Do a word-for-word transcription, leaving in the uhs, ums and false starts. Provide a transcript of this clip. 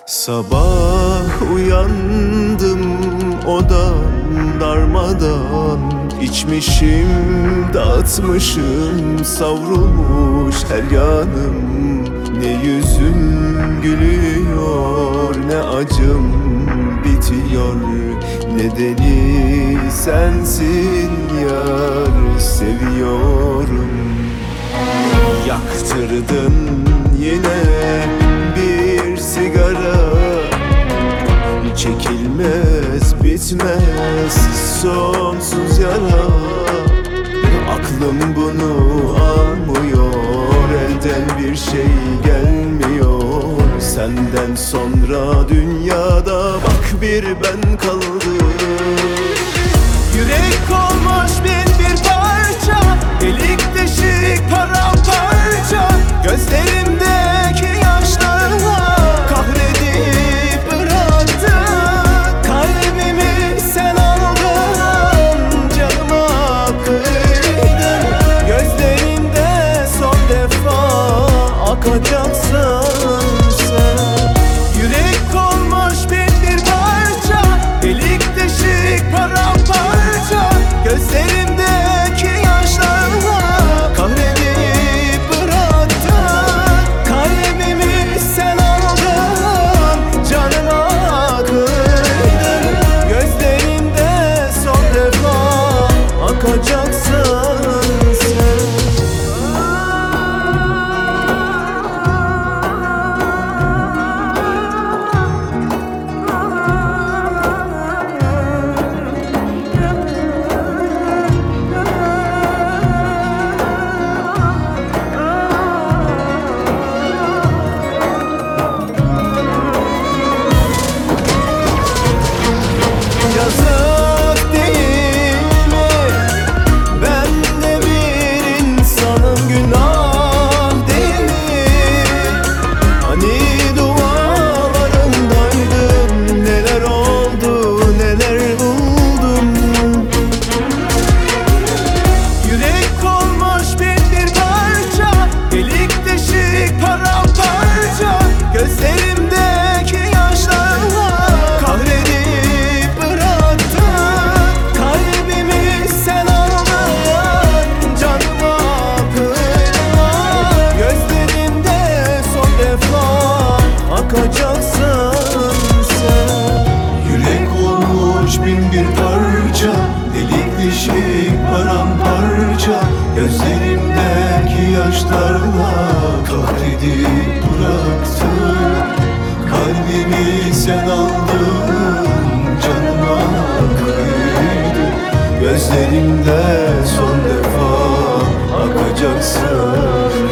Sabah uyandım, odam darmadan, İçmişim, dağıtmışım, savrulmuş her yanım. Ne yüzüm gülüyor, ne acım bitiyor. Nedeni sensin yar, seviyorum. Yaktırdın yine bir sigara, çekilmez bitmez sonsuz yara. Aklım bunu almıyor, elden bir şey gelmiyor. Senden sonra dünyada bak bir ben kaldım. Yürek olmuş bin bir parça, delik deşik paramparça. Gözlerimdeki yaşlarla kahredip bıraktın. Kalbimi sen aldın, canıma kıydın. Gözlerimde son defa akacaksın sen. Yürek olmuş bin bir parça, delik deşik paramparça. Gözlerimdeki yaşlarla kahredip bıraktın. Kalbimi sen aldın, canıma kıydın. Gözlerimde son defa akacaksın sen. Yazık değil mi? Ben de bir insanım, günah değil mi? Hani dualarındaydım, neler oldu, neler buldum. Yürek olmuş bin bir parça, delik deşik paramparça. Gözlerimdeki yaşlarla kahredip bıraktın. Kalbimi sen aldın, canıma kıydın. Gözlerimde son defa akacaksın sen. Yürek olmuş bin bir parça, delik deşik paramparça. Gözlerimdeki yaşlarla kahredip bıraktın. Kalbimi sen aldın, canıma kıydın. Gözlerimde son defa akacaksın